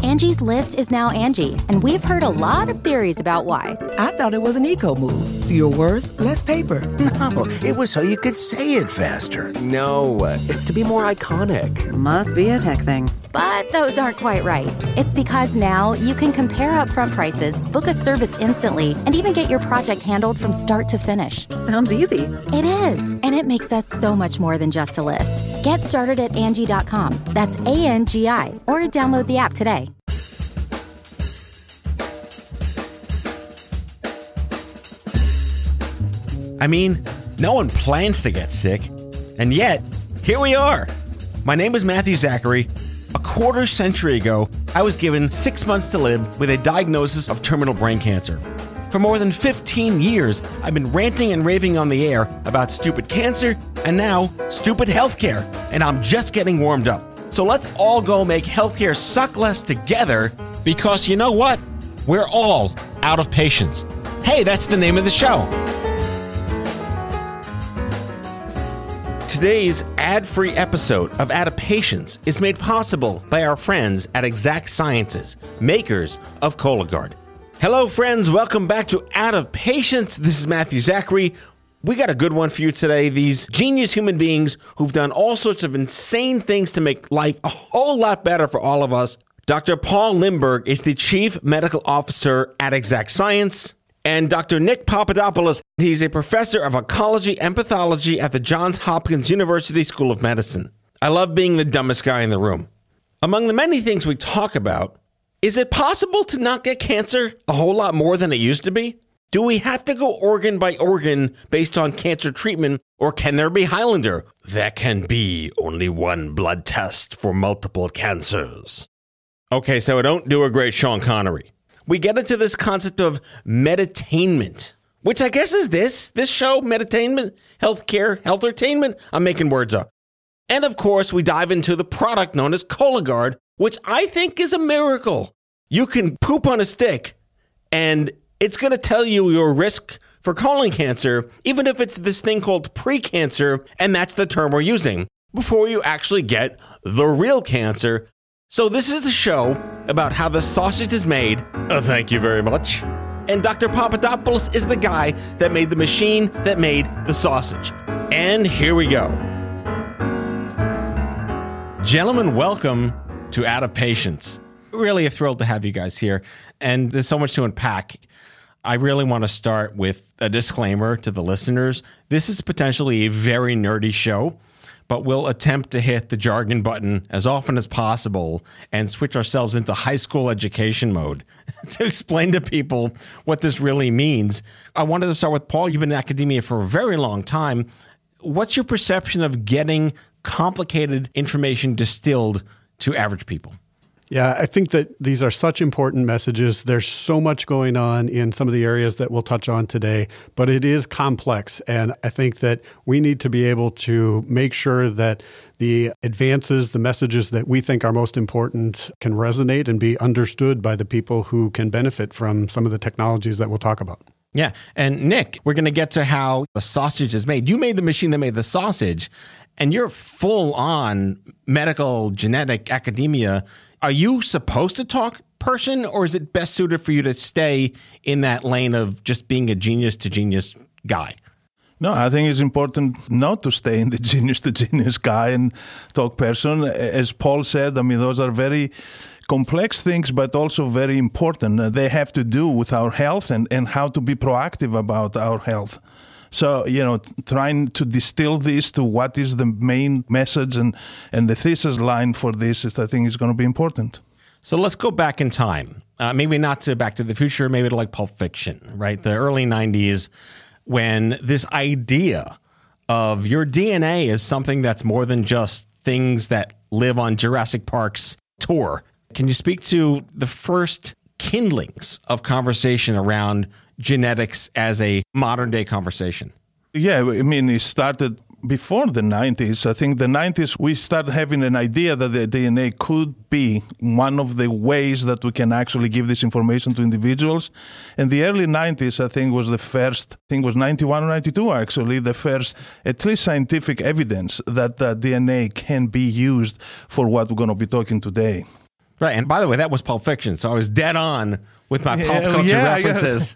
Angie's List is now Angie, and we've heard a lot of theories about why. I thought it was an eco move. Fewer words, less paper. No, it was so you could say it faster. No, it's to be more iconic. Must be a tech thing. But those aren't quite right. It's because now you can compare upfront prices, book a service instantly, and even get your project handled from start to finish. Sounds easy. It is, and it makes us so much more than just a list. Get started at Angie.com. That's ANGI, or download the app today. I mean, no one plans to get sick, and yet, here we are. My name is Matthew Zachary. A quarter century ago, I was given 6 months to live with a diagnosis of terminal brain cancer. For more than 15 years, I've been ranting and raving on the air about stupid cancer and now stupid healthcare, and I'm just getting warmed up. So let's all go make healthcare suck less together, because you know what? We're all out of patience. Hey, that's the name of the show. Today's ad-free episode of Out of Patience is made possible by our friends at Exact Sciences, makers of Cologuard. Hello, friends. Welcome back to Out of Patience. This is Matthew Zachary. We got a good one for you today. These genius human beings who've done all sorts of insane things to make life a whole lot better for all of us. Dr. Paul Limburg is the Chief Medical Officer at Exact Science. And Dr. Nick Papadopoulos, he's a professor of oncology and pathology at the Johns Hopkins University School of Medicine. I love being the dumbest guy in the room. Among the many things we talk about, is it possible to not get cancer a whole lot more than it used to be? Do we have to go organ by organ based on cancer treatment, or can there be Highlander? There can be only one blood test for multiple cancers. Okay, so I don't do a great Sean Connery. We get into this concept of meditainment, which I guess is this show, meditainment, healthcare, health-ertainment. I'm making words up. And of course, we dive into the product known as Cologuard, which I think is a miracle. You can poop on a stick, and it's going to tell you your risk for colon cancer, even if it's this thing called precancer, and that's the term we're using, before you actually get the real cancer. So this is the show about how the sausage is made. Thank you very much. And Dr. Papadopoulos is the guy that made the machine that made the sausage. And here we go. Gentlemen, welcome to Out of Patience. Really a thrill to have you guys here. And there's so much to unpack. I really want to start with a disclaimer to the listeners. This is potentially a very nerdy show, but we'll attempt to hit the jargon button as often as possible and switch ourselves into high school education mode to explain to people what this really means. I wanted to start with Paul. You've been in academia for a very long time. What's your perception of getting complicated information distilled to average people? Yeah, I think that these are such important messages. There's so much going on in some of the areas that we'll touch on today, but it is complex. And I think that we need to be able to make sure that the advances, the messages that we think are most important can resonate and be understood by the people who can benefit from some of the technologies that we'll talk about. Yeah. And Nick, we're going to get to how the sausage is made. You made the machine that made the sausage, and you're full on medical, genetic academia. Are you supposed to talk person, or is it best suited for you to stay in that lane of just being a genius to genius guy? No, I think it's important not to stay in the genius to genius guy and talk person. As Paul said, I mean, those are very complex things, but also very important. They have to do with our health and how to be proactive about our health. So, trying to distill this to what is the main message and the thesis line for this, I think is going to be important. So let's go back in time. Maybe not to Back to the Future, maybe to like Pulp Fiction, right? The early 90s, when this idea of your DNA is something that's more than just things that live on Jurassic Park's tour. Can you speak to the first kindlings of conversation around genetics as a modern day conversation? Yeah, I mean, it started before the 90s. I think the 90s, we started having an idea that the DNA could be one of the ways that we can actually give this information to individuals. In the early 90s, I think was the first, 91 or 92 actually, the first, at least scientific evidence that the DNA can be used for what we're going to be talking today. Right. And by the way, that was Pulp Fiction. So I was dead on with my pulp culture references.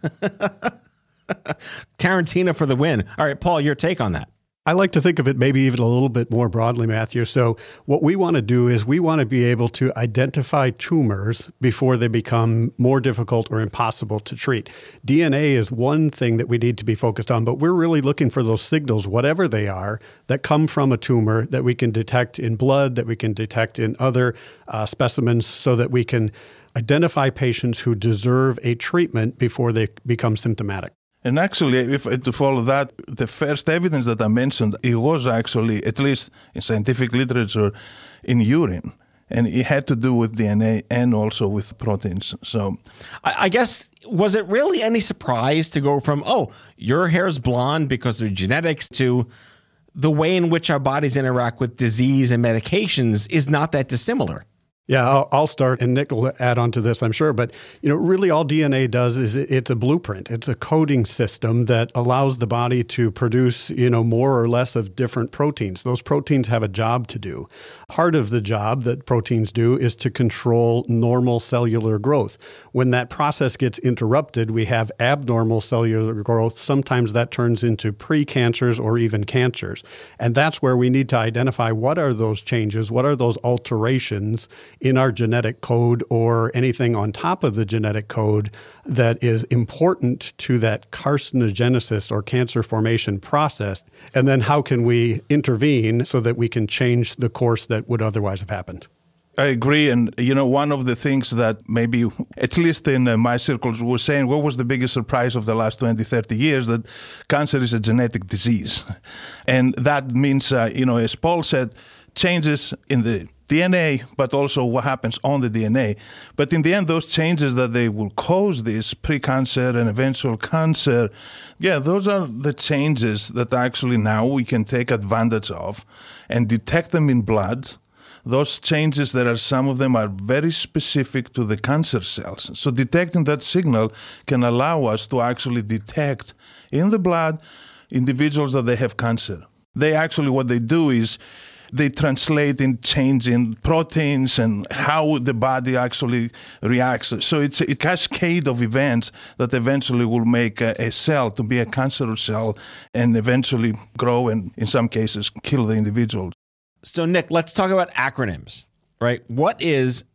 Tarantino for the win. All right, Paul, your take on that. I like to think of it maybe even a little bit more broadly, Matthew. So what we want to do is we want to be able to identify tumors before they become more difficult or impossible to treat. DNA is one thing that we need to be focused on, but we're really looking for those signals, whatever they are, that come from a tumor that we can detect in blood, that we can detect in other specimens, so that we can identify patients who deserve a treatment before they become symptomatic. And actually, if to follow that, the first evidence that I mentioned, it was actually, at least in scientific literature, in urine. And it had to do with DNA and also with proteins. So I guess, was it really any surprise to go from, oh, your hair's blonde because of genetics, to the way in which our bodies interact with disease and medications is not that dissimilar? Yeah, I'll start, and Nick will add on to this, I'm sure. But, really all DNA does is it's a blueprint. It's a coding system that allows the body to produce, more or less of different proteins. Those proteins have a job to do. Part of the job that proteins do is to control normal cellular growth. When that process gets interrupted, we have abnormal cellular growth. Sometimes that turns into precancers or even cancers. And that's where we need to identify what are those changes, what are those alterations in our genetic code or anything on top of the genetic code that is important to that carcinogenesis or cancer formation process. And then how can we intervene so that we can change the course that would otherwise have happened? I agree. And, one of the things that maybe, at least in my circles, were saying, what was the biggest surprise of the last 20, 30 years? That cancer is a genetic disease. And that means, as Paul said, changes in the DNA, but also what happens on the DNA. But in the end, those changes that they will cause this precancer and eventual cancer, those are the changes that actually now we can take advantage of and detect them in blood. Those changes, some of them are very specific to the cancer cells. So detecting that signal can allow us to actually detect in the blood individuals that they have cancer. What they do is they translate in change in proteins and how the body actually reacts. So it's a cascade of events that eventually will make a cell to be a cancerous cell and eventually grow and, in some cases, kill the individual. So, Nick, let's talk about acronyms, right? What is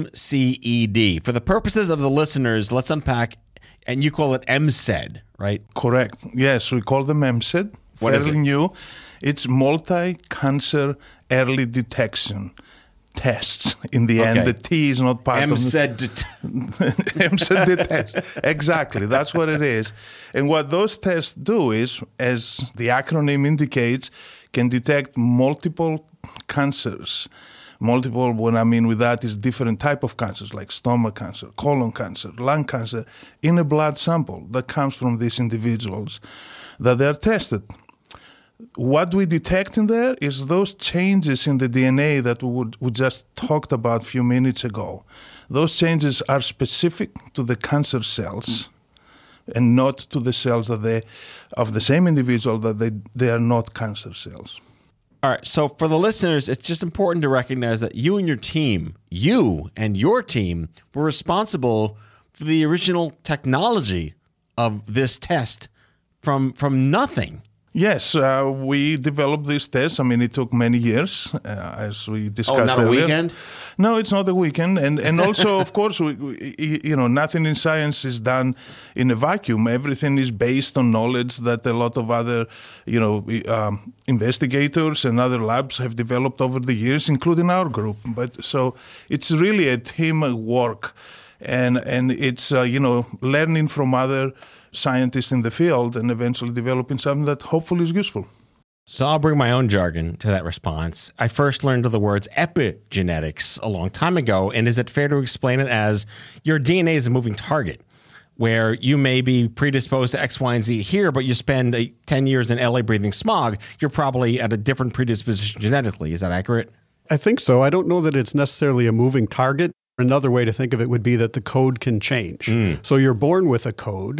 MCED? For the purposes of the listeners, let's unpack, and you call it MCED, right? Correct. Yes, we call them MCED. What is it? New. It's multi-cancer early detection tests. In the end, the T is not part of MCED detection. Exactly. That's what it is. And what those tests do is, as the acronym indicates, can detect multiple cancers. Multiple, what I mean with that is different type of cancers, like stomach cancer, colon cancer, lung cancer, in a blood sample that comes from these individuals that they are tested. What we detect in there is those changes in the DNA that we just talked about a few minutes ago. Those changes are specific to the cancer cells and not to the cells of the same individual that they are not cancer cells. All right. So for the listeners, it's just important to recognize that you and your team were responsible for the original technology of this test from nothing. Yes, we developed this test. I mean, it took many years, as we discussed earlier. Oh, not a weekend? No, it's not a weekend. And also, of course, nothing in science is done in a vacuum. Everything is based on knowledge that a lot of other, investigators and other labs have developed over the years, including our group. But so it's really a teamwork, and it's, learning from other scientists in the field and eventually developing something that hopefully is useful. So I'll bring my own jargon to that response. I first learned of the words epigenetics a long time ago, and is it fair to explain it as your DNA is a moving target, where you may be predisposed to X, Y, and Z here, but you spend 10 years in LA breathing smog, you're probably at a different predisposition genetically. Is that accurate? I think so. I don't know that it's necessarily a moving target. Another way to think of it would be that the code can change. So you're born with a code.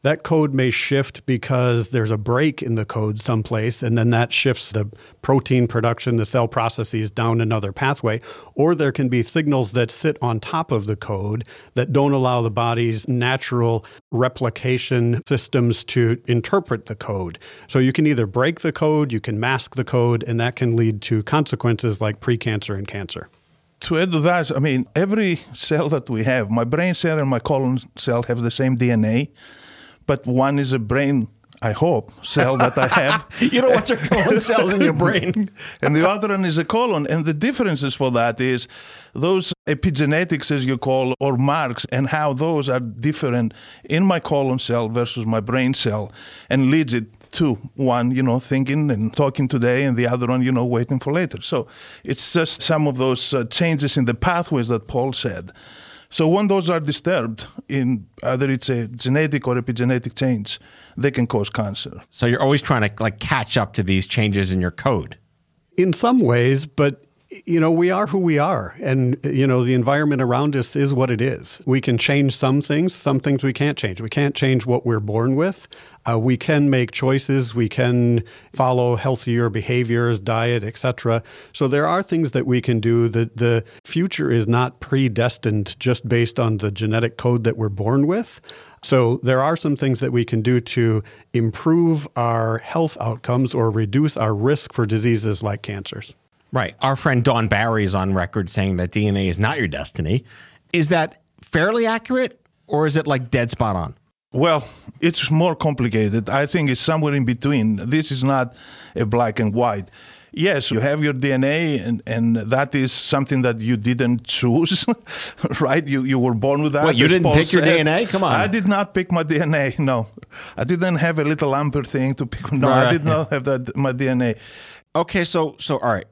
that code may shift because there's a break in the code someplace, and then that shifts the protein production, the cell processes down another pathway. Or there can be signals that sit on top of the code that don't allow the body's natural replication systems to interpret the code. So you can either break the code, you can mask the code, and that can lead to consequences like precancer and cancer. To add to that, I mean, every cell that we have, my brain cell and my colon cell have the same DNA, but one is a brain, I hope, cell that I have. You don't want your colon cells in your brain. And the other one is a colon. And the differences for that is those epigenetics, as you call, or marks, and how those are different in my colon cell versus my brain cell, and leads it to one, thinking and talking today, and the other one, waiting for later. So it's just some of those changes in the pathways that Paul said. So when those are disturbed, in either it's a genetic or epigenetic change, they can cause cancer. So you're always trying to catch up to these changes in your code. In some ways, but we are who we are. And, the environment around us is what it is. We can change some things we can't change. We can't change what we're born with. We can make choices. We can follow healthier behaviors, diet, etc. So there are things that we can do. The future is not predestined just based on the genetic code that we're born with. So there are some things that we can do to improve our health outcomes or reduce our risk for diseases like cancers. Right. Our friend Dawn Barry is on record saying that DNA is not your destiny. Is that fairly accurate, or is it dead spot on? Well, it's more complicated. I think it's somewhere in between. This is not a black and white. Yes, you have your DNA, and that is something that you didn't choose, right? You were born with that. What, you didn't pick your DNA? Come on. I did not pick my DNA, no. I didn't have a little amper thing to pick. No, Right. I did not have my DNA. Okay, so all right.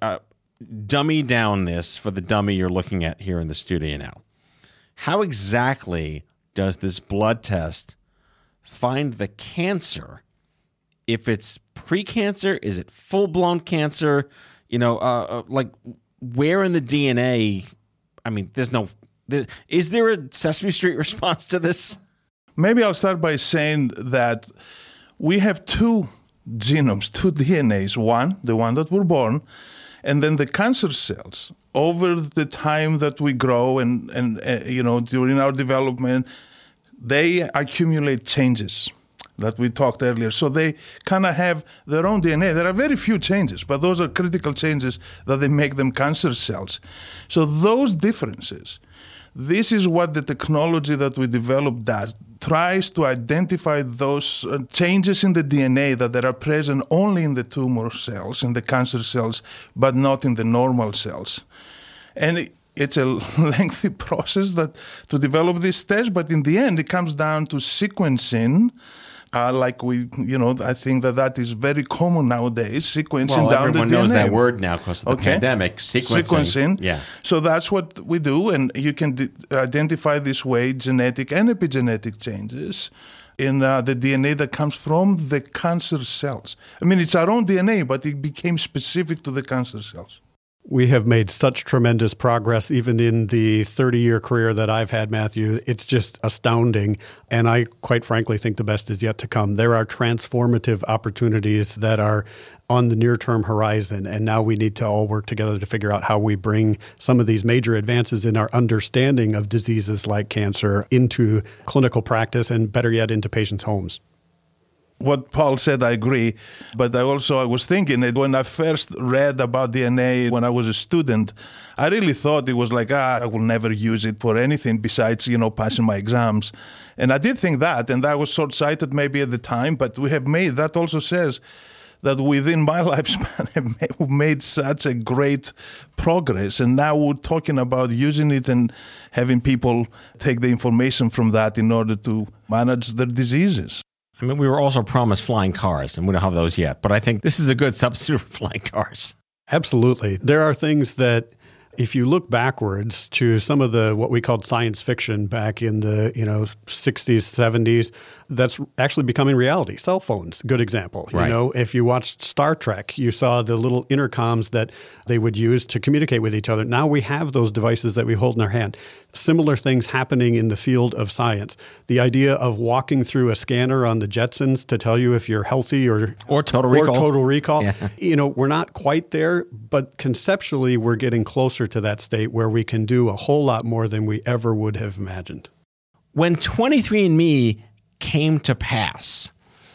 Dummy down this for the dummy you're looking at here in the studio now. How exactly does this blood test find the cancer? If it's precancer, is it full-blown cancer? Where in the DNA? I mean, is there a Sesame Street response to this? Maybe I'll start by saying that we have two genomes, two DNAs. One, the one that we're born, and then the cancer cells. Over the time that we grow and during our development, they accumulate changes that we talked earlier. So they kind of have their own DNA. There are very few changes, but those are critical changes that they make them cancer cells. So those differences, this is what the technology that we developed does, tries to identify those changes in the DNA that are present only in the tumor cells, in the cancer cells, but not in the normal cells. And it's a lengthy process to develop this test, but in the end, it comes down to sequencing. I think that is very common nowadays, sequencing down the DNA. Everyone knows that word now because of the pandemic, sequencing. Yeah. So that's what we do, and you can identify this way genetic and epigenetic changes in the DNA that comes from the cancer cells. I mean, it's our own DNA, but it became specific to the cancer cells. We have made such tremendous progress, even in the 30-year career that I've had, Matthew. It's just astounding. And I, quite frankly, think the best is yet to come. There are transformative opportunities that are on the near-term horizon. And now we need to all work together to figure out how we bring some of these major advances in our understanding of diseases like cancer into clinical practice and, better yet, into patients' homes. What Paul said, I agree. But I was thinking that when I first read about DNA when I was a student, I really thought it was I will never use it for anything besides, passing my exams. And I did think that, and that was short-sighted maybe at the time, but that also says that within my lifespan, we've made such a great progress. And now we're talking about using it and having people take the information from that in order to manage their diseases. I mean, we were also promised flying cars, and we don't have those yet. But I think this is a good substitute for flying cars. Absolutely. There are things that, if you look backwards to some of what we called science fiction back in the 60s, 70s, that's actually becoming reality. Cell phones, good example. Right. If you watched Star Trek, you saw the little intercoms that they would use to communicate with each other. Now we have those devices that we hold in our hand. similar things happening in the field of science. The idea of walking through a scanner on the Jetsons to tell you if you're healthy or Total Recall. Or Total Recall. Yeah. We're not quite there, but conceptually we're getting closer to that state where we can do a whole lot more than we ever would have imagined. When 23andMe came to pass,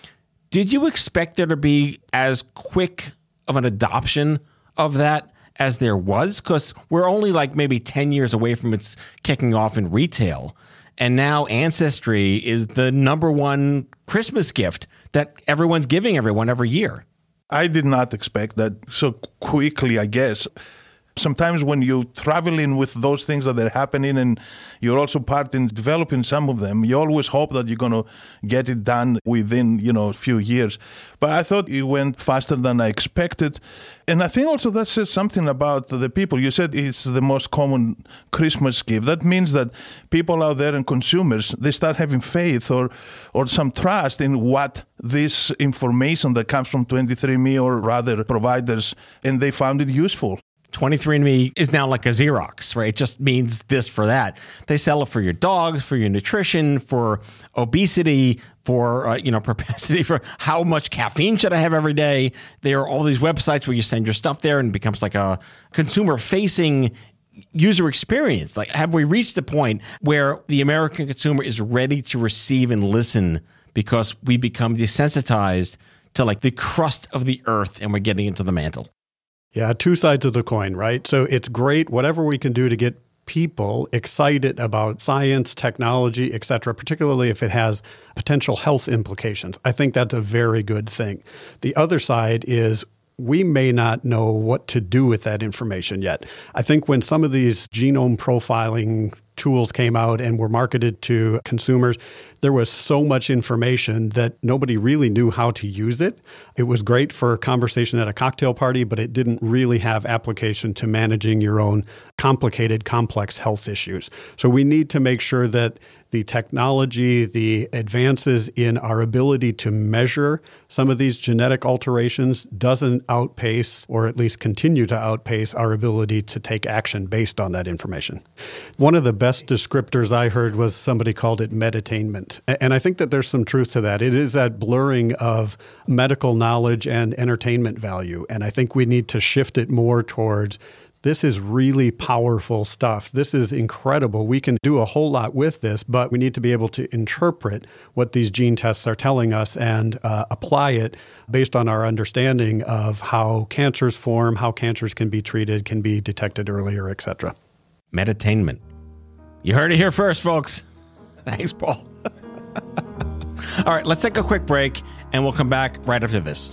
did you expect there to be as quick of an adoption of that as there was? Because we're only like maybe 10 years away from its kicking off in retail. And now Ancestry is the number one Christmas gift that everyone's giving everyone every year. I did not expect that so quickly, I guess. Sometimes when you're traveling with those things that are happening and you're also part in developing some of them, you always hope that you're going to get it done within, a few years. But I thought it went faster than I expected. And I think also that says something about the people. You said it's the most common Christmas gift. That means that people out there and consumers, they start having faith or some trust in what this information that comes from 23andMe or rather providers, and they found it useful. 23andMe is now like a Xerox, right? It just means this for that. They sell it for your dogs, for your nutrition, for obesity, for propensity for how much caffeine should I have every day. There are all these websites where you send your stuff there and it becomes like a consumer-facing user experience. Like, have we reached the point where the American consumer is ready to receive and listen because we become desensitized to like the crust of the earth and we're getting into the mantle? Yeah, two sides of the coin, right? So it's great, whatever we can do to get people excited about science, technology, et cetera, particularly if it has potential health implications. I think that's a very good thing. The other side is we may not know what to do with that information yet. I think when some of these genome profiling tools came out and were marketed to consumers, there was so much information that nobody really knew how to use it. It was great for a conversation at a cocktail party, but it didn't really have application to managing your own complicated, complex health issues. So we need to make sure that the technology, the advances in our ability to measure some of these genetic alterations doesn't outpace, or at least continue to outpace, our ability to take action based on that information. One of the best descriptors I heard was somebody called it meditainment. And I think that there's some truth to that. It is that blurring of medical knowledge and entertainment value. And I think we need to shift it more towards this is really powerful stuff. This is incredible. We can do a whole lot with this, but we need to be able to interpret what these gene tests are telling us and apply it based on our understanding of how cancers form, how cancers can be treated, can be detected earlier, et cetera. Meditainment. You heard it here first, folks. Thanks, Paul. All right, let's take a quick break, and we'll come back right after this.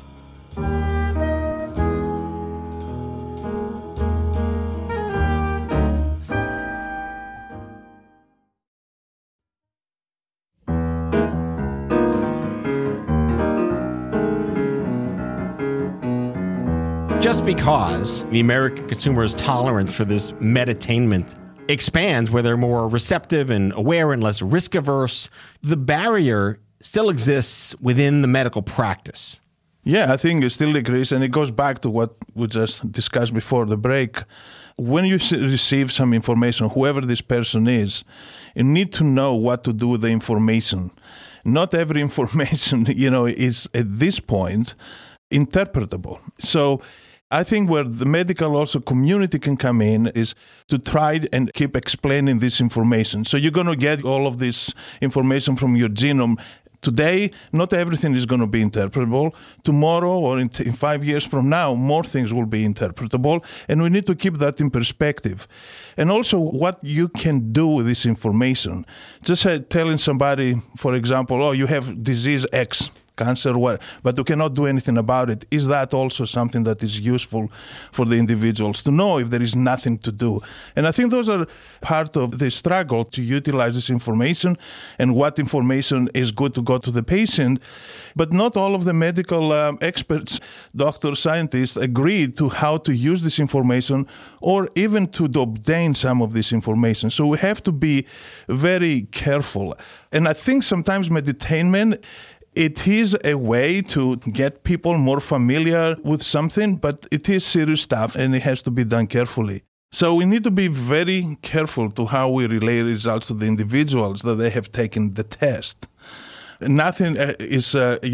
Just because the American consumer's tolerance for this meditainment expands, where they're more receptive and aware and less risk-averse, the barrier still exists within the medical practice. Yeah, I think it still exists, and it goes back to what we just discussed before the break. When you receive some information, whoever this person is, you need to know what to do with the information. Not every information, is at this point interpretable. So I think where the medical also community can come in is to try and keep explaining this information. So you're going to get all of this information from your genome. Today, not everything is going to be interpretable. Tomorrow or in 5 years from now, more things will be interpretable. And we need to keep that in perspective. And also what you can do with this information. Just telling somebody, for example, oh, you have disease X, cancer, what, but you cannot do anything about it. Is that also something that is useful for the individuals to know if there is nothing to do? And I think those are part of the struggle to utilize this information and what information is good to go to the patient. But not all of the medical experts, doctors, scientists agree to how to use this information or even to obtain some of this information. So we have to be very careful. And I think sometimes meditainment, it is a way to get people more familiar with something, but it is serious stuff and it has to be done carefully. So we need to be very careful to how we relay results to the individuals that they have taken the test. Nothing is,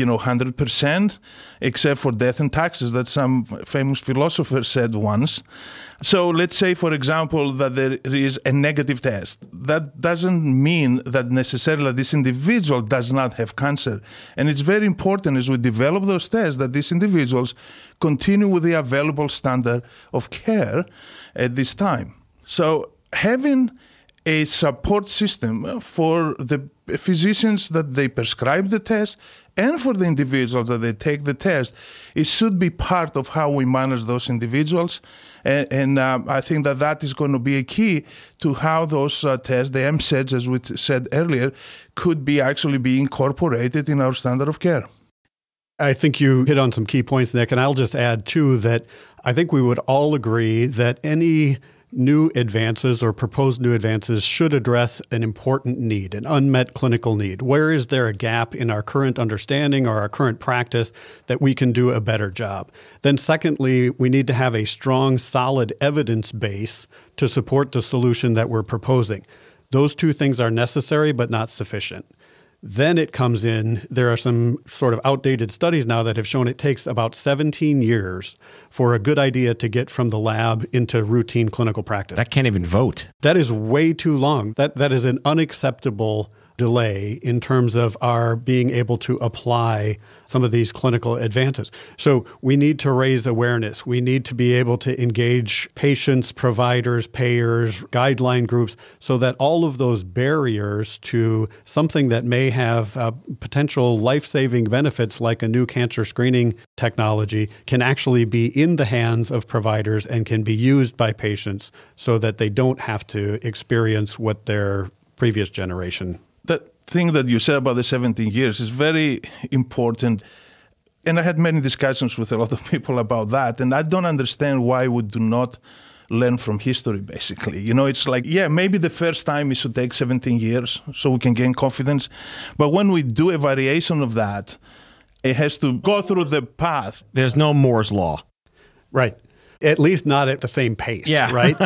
100% except for death and taxes that some famous philosopher said once. So let's say, for example, that there is a negative test. That doesn't mean that necessarily this individual does not have cancer. And it's very important as we develop those tests that these individuals continue with the available standard of care at this time. So having a support system for the physicians that they prescribe the test and for the individuals that they take the test, it should be part of how we manage those individuals. And I think that is going to be a key to how those tests, the MCEDs, as we said earlier, could be actually be incorporated in our standard of care. I think you hit on some key points, Nick, and I'll just add, too, that I think we would all agree that any new advances or proposed new advances should address an important need, an unmet clinical need. Where is there a gap in our current understanding or our current practice that we can do a better job? Then secondly, we need to have a strong, solid evidence base to support the solution that we're proposing. Those two things are necessary but not sufficient. Then it comes in, there are some sort of outdated studies now that have shown it takes about 17 years for a good idea to get from the lab into routine clinical practice. That can't even vote. That is way too long. That is an unacceptable delay in terms of our being able to apply some of these clinical advances. So we need to raise awareness. We need to be able to engage patients, providers, payers, guideline groups, so that all of those barriers to something that may have potential life-saving benefits like a new cancer screening technology can actually be in the hands of providers and can be used by patients so that they don't have to experience what their previous generation. That thing that you said about the 17 years is very important. And I had many discussions with a lot of people about that. And I don't understand why we do not learn from history, basically. It's like, maybe the first time it should take 17 years so we can gain confidence. But when we do a variation of that, it has to go through the path. There's no Moore's Law. Right. At least not at the same pace, right?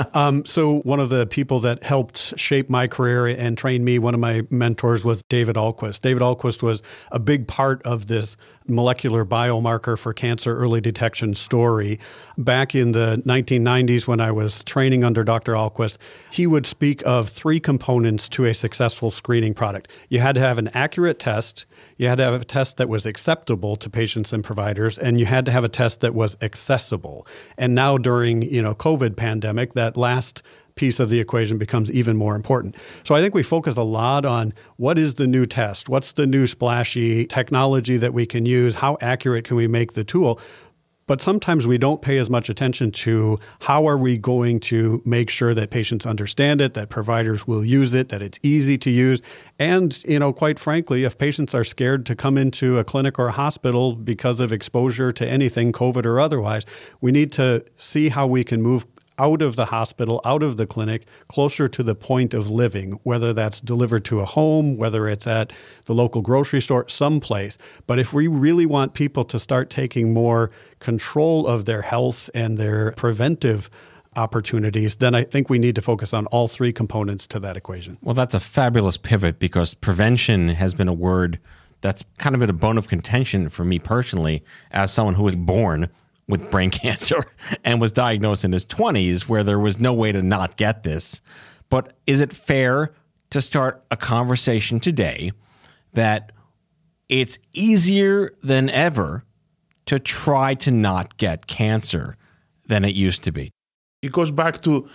So one of the people that helped shape my career and train me, one of my mentors, was David Ahlquist. David Ahlquist was a big part of this molecular biomarker for cancer early detection story. Back in the 1990s when I was training under Dr. Ahlquist, he would speak of 3 components to a successful screening product. You had to have an accurate test, you had to have a test that was acceptable to patients and providers, and you had to have a test that was accessible. And now during, COVID pandemic, that last piece of the equation becomes even more important. So I think we focus a lot on what is the new test, what's the new splashy technology that we can use, how accurate can we make the tool. But sometimes we don't pay as much attention to how are we going to make sure that patients understand it, that providers will use it, that it's easy to use. And, quite frankly, if patients are scared to come into a clinic or a hospital because of exposure to anything, COVID or otherwise, we need to see how we can move out of the hospital, out of the clinic, closer to the point of living, whether that's delivered to a home, whether it's at the local grocery store, someplace. But if we really want people to start taking more control of their health and their preventive opportunities, then I think we need to focus on all 3 components to that equation. Well, that's a fabulous pivot because prevention has been a word that's kind of been a bone of contention for me personally as someone who was born with brain cancer and was diagnosed in his 20s where there was no way to not get this. But is it fair to start a conversation today that it's easier than ever to try to not get cancer than it used to be? It goes back to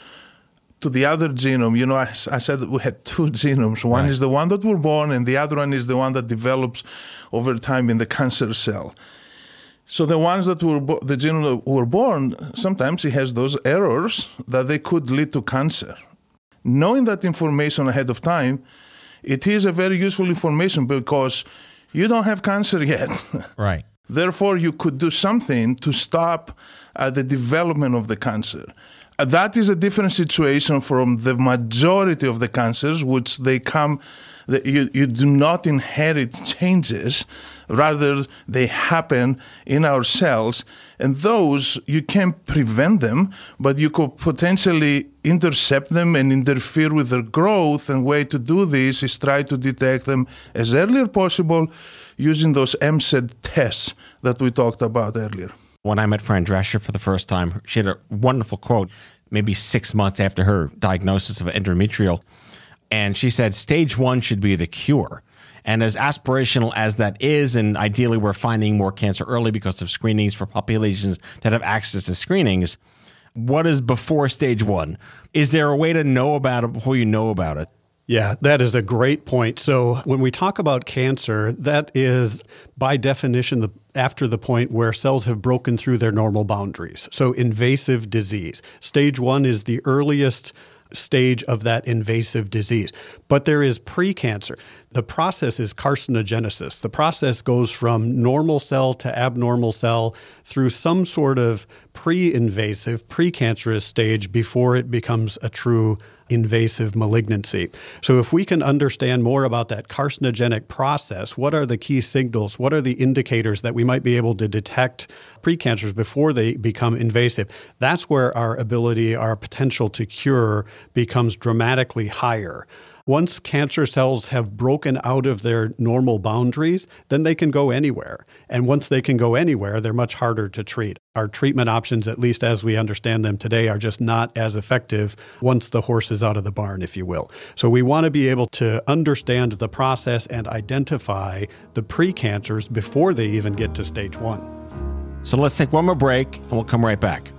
the other genome. I said that we had 2 genomes. One is the one that we're born and the other one is the one that develops over time in the cancer cell. So the ones that the genome that were born, sometimes it has those errors that they could lead to cancer. Knowing that information ahead of time, it is a very useful information because you don't have cancer yet. Right. Therefore, you could do something to stop the development of the cancer. That is a different situation from the majority of the cancers, which they come, you do not inherit changes, rather they happen in our cells, and those, you can't prevent them, but you could potentially intercept them and interfere with their growth, and way to do this is try to detect them as early as possible using those MCED tests that we talked about earlier. When I met Fran Drescher for the first time, she had a wonderful quote, maybe 6 months after her diagnosis of endometrial. And she said, stage 1 should be the cure. And as aspirational as that is, and ideally we're finding more cancer early because of screenings for populations that have access to screenings, what is before stage 1? Is there a way to know about it before you know about it? Yeah, that is a great point. So when we talk about cancer, that is by definition after the point where cells have broken through their normal boundaries. So invasive disease. Stage 1 is the earliest stage of that invasive disease. But there is precancer. The process is carcinogenesis. The process goes from normal cell to abnormal cell through some sort of pre-invasive, precancerous stage before it becomes a true invasive malignancy. So if we can understand more about that carcinogenic process, what are the key signals? What are the indicators that we might be able to detect precancers before they become invasive? That's where our ability, our potential to cure becomes dramatically higher. Once cancer cells have broken out of their normal boundaries, then they can go anywhere. And once they can go anywhere, they're much harder to treat. Our treatment options, at least as we understand them today, are just not as effective once the horse is out of the barn, if you will. So we want to be able to understand the process and identify the precancers before they even get to stage 1. So let's take one more break, and we'll come right back.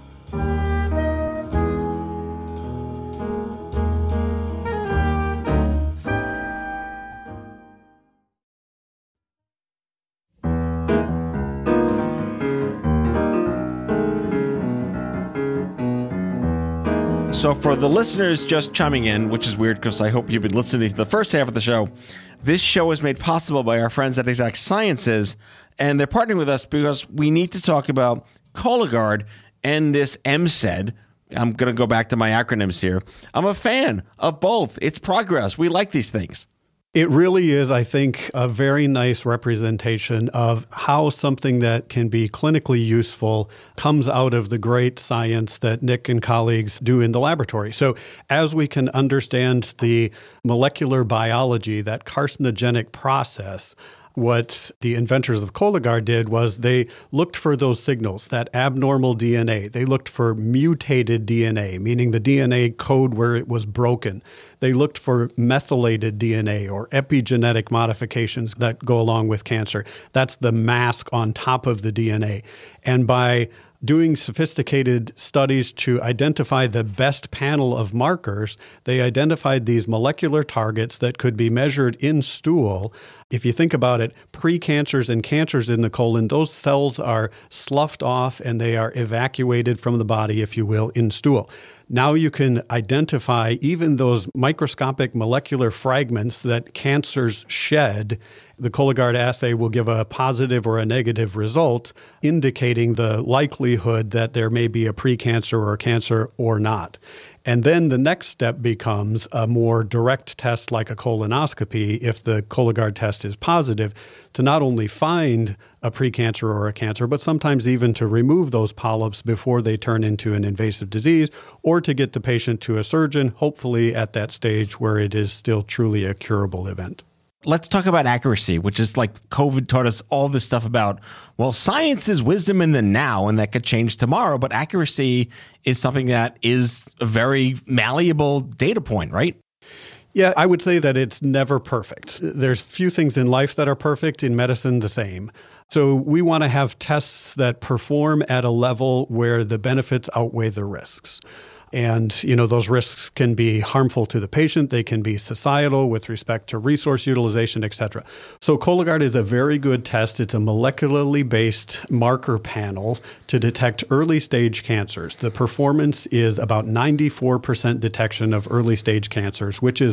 So for the listeners just chiming in, which is weird because I hope you've been listening to the first half of the show, this show is made possible by our friends at Exact Sciences, and they're partnering with us because we need to talk about Cologuard and this MCED. I'm going to go back to my acronyms here. I'm a fan of both. It's progress. We like these things. It really is, I think, a very nice representation of how something that can be clinically useful comes out of the great science that Nick and colleagues do in the laboratory. So as we can understand the molecular biology, that carcinogenic process, what the inventors of Cologuard did was they looked for those signals, that abnormal DNA. They looked for mutated DNA, meaning the DNA code where it was broken. They looked for methylated DNA or epigenetic modifications that go along with cancer. That's the mask on top of the DNA. And by doing sophisticated studies to identify the best panel of markers, they identified these molecular targets that could be measured in stool. If you think about it, precancers and cancers in the colon, those cells are sloughed off and they are evacuated from the body, if you will, in stool. Now you can identify even those microscopic molecular fragments that cancers shed. The Cologuard assay will give a positive or a negative result, indicating the likelihood that there may be a precancer or a cancer or not. And then the next step becomes a more direct test like a colonoscopy, if the Cologuard test is positive, to not only find a precancer or a cancer, but sometimes even to remove those polyps before they turn into an invasive disease, or to get the patient to a surgeon, hopefully at that stage where it is still truly a curable event. Let's talk about accuracy, which is like COVID taught us all this stuff about, well, science is wisdom in the now, and that could change tomorrow. But accuracy is something that is a very malleable data point, right? Yeah, I would say that it's never perfect. There's few things in life that are perfect, in medicine the same. So we want to have tests that perform at a level where the benefits outweigh the risks. And, those risks can be harmful to the patient. They can be societal with respect to resource utilization, et cetera. So Cologuard is a very good test. It's a molecularly based marker panel to detect early stage cancers. The performance is about 94% detection of early stage cancers, which is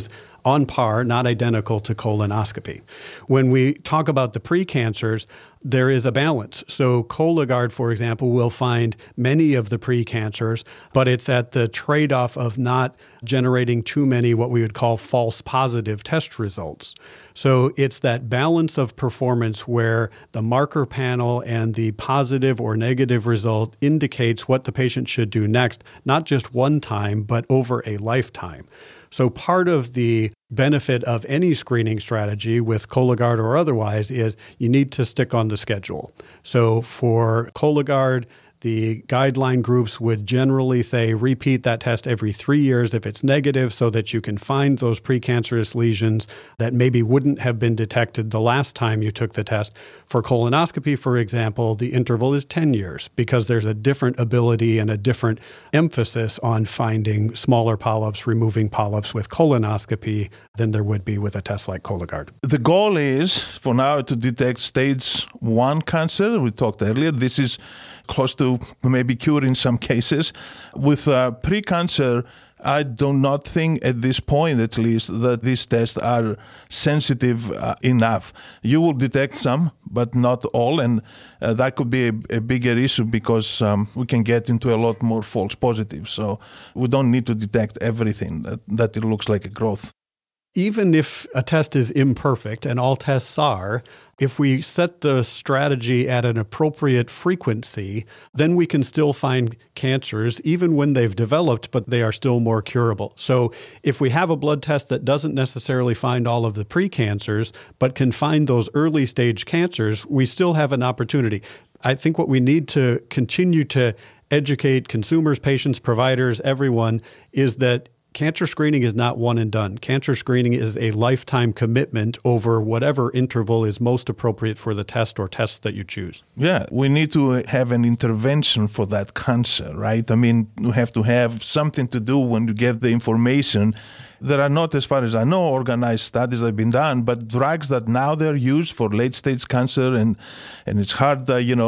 on par, not identical to colonoscopy. When we talk about the precancers, there is a balance. So Cologuard, for example, will find many of the precancers, but it's at the trade-off of not generating too many what we would call false positive test results. So it's that balance of performance where the marker panel and the positive or negative result indicates what the patient should do next, not just one time, but over a lifetime. So part of the benefit of any screening strategy with Cologuard or otherwise is you need to stick on the schedule. So for Cologuard, the guideline groups would generally say repeat that test every 3 years if it's negative so that you can find those precancerous lesions that maybe wouldn't have been detected the last time you took the test. For colonoscopy, for example, the interval is 10 years because there's a different ability and a different emphasis on finding smaller polyps, removing polyps with colonoscopy than there would be with a test like Cologuard. The goal is for now to detect stage 1 cancer. We talked earlier. This is close to maybe cure in some cases. With precancer, I do not think at this point, at least, that these tests are sensitive enough. You will detect some, but not all, and that could be a bigger issue because we can get into a lot more false positives. So we don't need to detect everything that it looks like a growth. Even if a test is imperfect, and all tests are, if we set the strategy at an appropriate frequency, then we can still find cancers even when they've developed, but they are still more curable. So if we have a blood test that doesn't necessarily find all of the precancers, but can find those early stage cancers, we still have an opportunity. I think what we need to continue to educate consumers, patients, providers, everyone, is that cancer screening is not one and done. Cancer screening is a lifetime commitment over whatever interval is most appropriate for the test or tests that you choose. Yeah, we need to have an intervention for that cancer, right? I mean, you have to have something to do when you get the information. There are not, as far as I know, organized studies that have been done, but drugs that now they're used for late-stage cancer, and it's hard,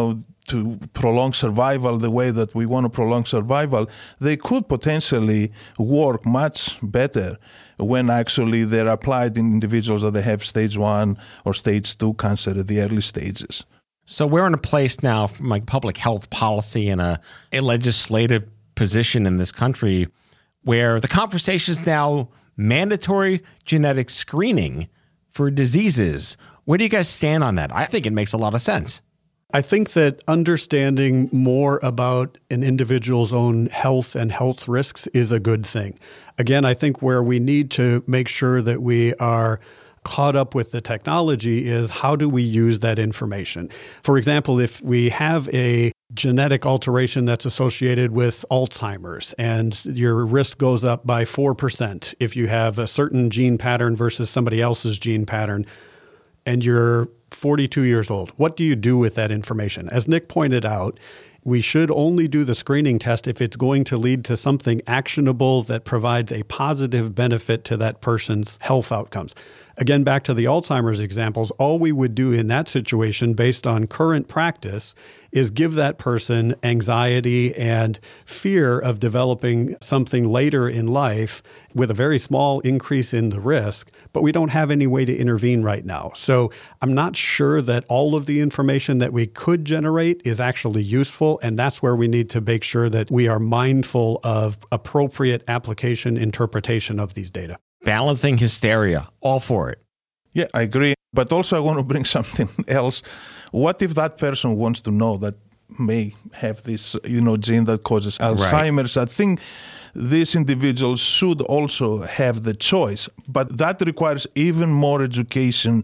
to prolong survival the way that we want to prolong survival, they could potentially work much better when actually they're applied in individuals that they have stage 1 or stage 2 cancer at the early stages. So we're in a place now from like public health policy and a legislative position in this country where the conversation is now mandatory genetic screening for diseases. Where do you guys stand on that? I think it makes a lot of sense. I think that understanding more about an individual's own health and health risks is a good thing. Again, I think where we need to make sure that we are caught up with the technology is how do we use that information? For example, if we have a genetic alteration that's associated with Alzheimer's and your risk goes up by 4% if you have a certain gene pattern versus somebody else's gene pattern, and you're 42 years old. What do you do with that information? As Nick pointed out, we should only do the screening test if it's going to lead to something actionable that provides a positive benefit to that person's health outcomes. Again, back to the Alzheimer's examples, all we would do in that situation based on current practice is give that person anxiety and fear of developing something later in life with a very small increase in the risk, but we don't have any way to intervene right now. So I'm not sure that all of the information that we could generate is actually useful, and that's where we need to make sure that we are mindful of appropriate application interpretation of these data. Balancing hysteria, all for it. Yeah, I agree. But also I want to bring something else. What if that person wants to know that may have this, gene that causes Alzheimer's? Right. I think these individuals should also have the choice. But that requires even more education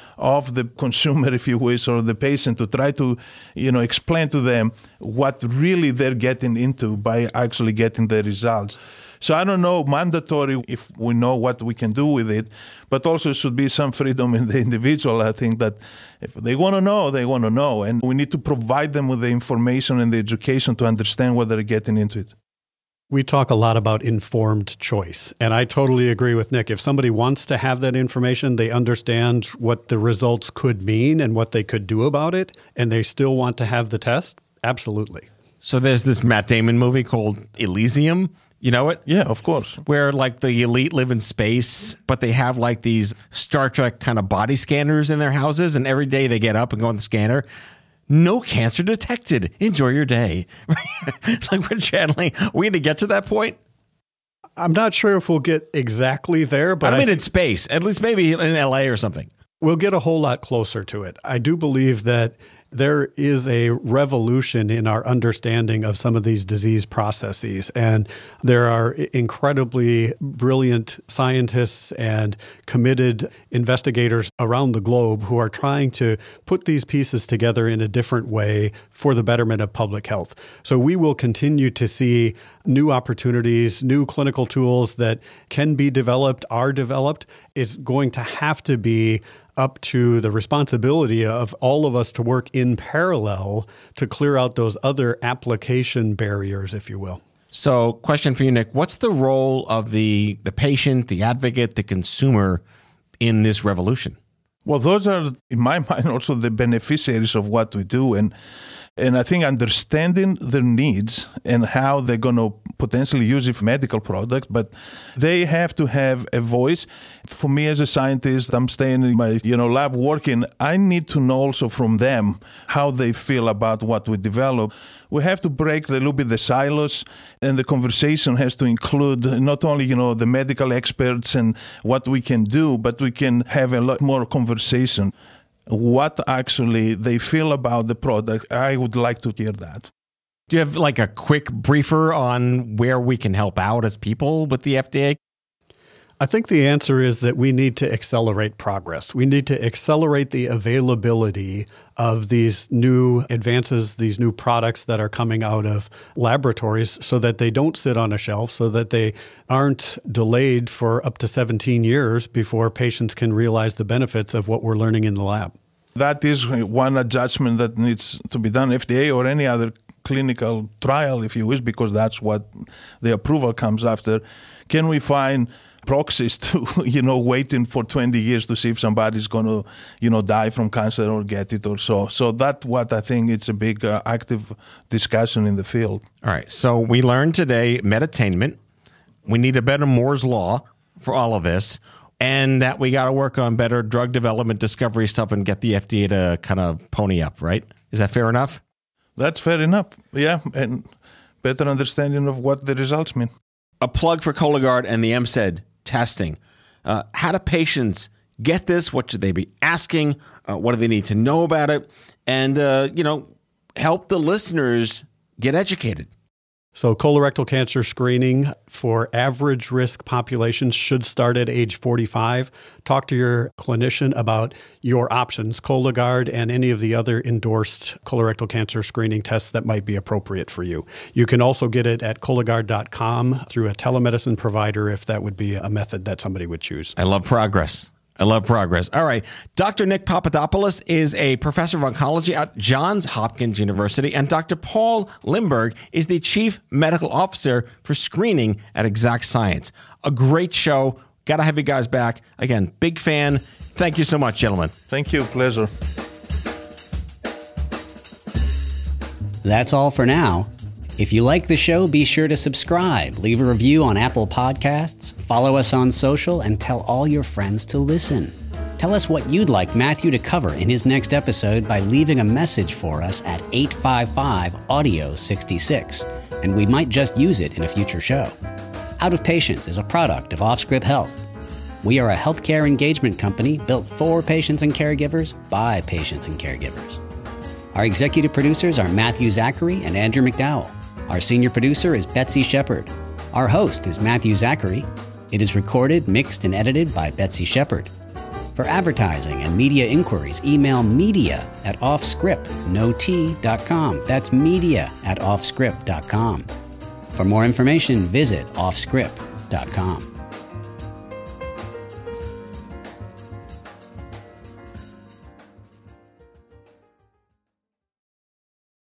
of the consumer, if you wish, or the patient to try to, explain to them what really they're getting into by actually getting the results. So I don't know, mandatory if we know what we can do with it, but also should be some freedom in the individual. I think that if they want to know, they want to know. And we need to provide them with the information and the education to understand what they're getting into it. We talk a lot about informed choice, and I totally agree with Nick. If somebody wants to have that information, they understand what the results could mean and what they could do about it, and they still want to have the test, absolutely. So there's this Matt Damon movie called Elysium. You know it? Yeah, of course. Where like the elite live in space, but they have like these Star Trek kind of body scanners in their houses, and every day they get up and go on the scanner. No cancer detected. Enjoy your day. It's like we're channeling. Are we going to get to that point? I'm not sure if we'll get exactly there, but I mean in space, at least maybe in LA or something. We'll get a whole lot closer to it. I do believe that there is a revolution in our understanding of some of these disease processes. And there are incredibly brilliant scientists and committed investigators around the globe who are trying to put these pieces together in a different way for the betterment of public health. So we will continue to see new opportunities, new clinical tools that can be developed, are developed. It's going to have to be up to the responsibility of all of us to work in parallel to clear out those other application barriers, if you will. So question for you, Nick. What's the role of the patient, the advocate, the consumer in this revolution? Well, those are, in my mind, also the beneficiaries of what we do. And I think understanding their needs and how they're going to potentially use it for medical products, but they have to have a voice. For me as a scientist, I'm staying in my lab working. I need to know also from them how they feel about what we develop. We have to break a little bit the silos, and the conversation has to include not only, the medical experts and what we can do, but we can have a lot more conversation. What actually they feel about the product. I would like to hear that. Do you have like a quick briefer on where we can help out as people with the FDA? I think the answer is that we need to accelerate progress. We need to accelerate the availability of these new advances, these new products that are coming out of laboratories so that they don't sit on a shelf, so that they aren't delayed for up to 17 years before patients can realize the benefits of what we're learning in the lab. That is one adjustment that needs to be done, FDA or any other clinical trial, if you wish, because that's what the approval comes after. Can we find proxies to, waiting for 20 years to see if somebody's going to, die from cancer or get it or so. So that's what I think it's a big active discussion in the field. All right. So we learned today meditainment. We need a better Moore's Law for all of this, and that we got to work on better drug development discovery stuff and get the FDA to kind of pony up, right? Is that fair enough? That's fair enough. Yeah. And better understanding of what the results mean. A plug for Cologuard and the MCED testing. How do patients get this? What should they be asking? What do they need to know about it? And, help the listeners get educated. So colorectal cancer screening for average risk populations should start at age 45. Talk to your clinician about your options, Cologuard and any of the other endorsed colorectal cancer screening tests that might be appropriate for you. You can also get it at Cologuard.com through a telemedicine provider if that would be a method that somebody would choose. I love progress. All right. Dr. Nick Papadopoulos is a professor of oncology at Johns Hopkins University, and Dr. Paul Limburg is the chief medical officer for screening at Exact Science. A great show. Got to have you guys back. Again, big fan. Thank you so much, gentlemen. Thank you. Pleasure. That's all for now. If you like the show, be sure to subscribe, leave a review on Apple Podcasts, follow us on social, and tell all your friends to listen. Tell us what you'd like Matthew to cover in his next episode by leaving a message for us at 855-AUDIO-66, and we might just use it in a future show. Out of Patients is a product of Offscript Health. We are a healthcare engagement company built for patients and caregivers by patients and caregivers. Our executive producers are Matthew Zachary and Andrew McDowell. Our senior producer is Betsy Shepard. Our host is Matthew Zachary. It is recorded, mixed, and edited by Betsy Shepard. For advertising and media inquiries, email media@offscript.com. That's media@offscript.com. For more information, visit offscript.com.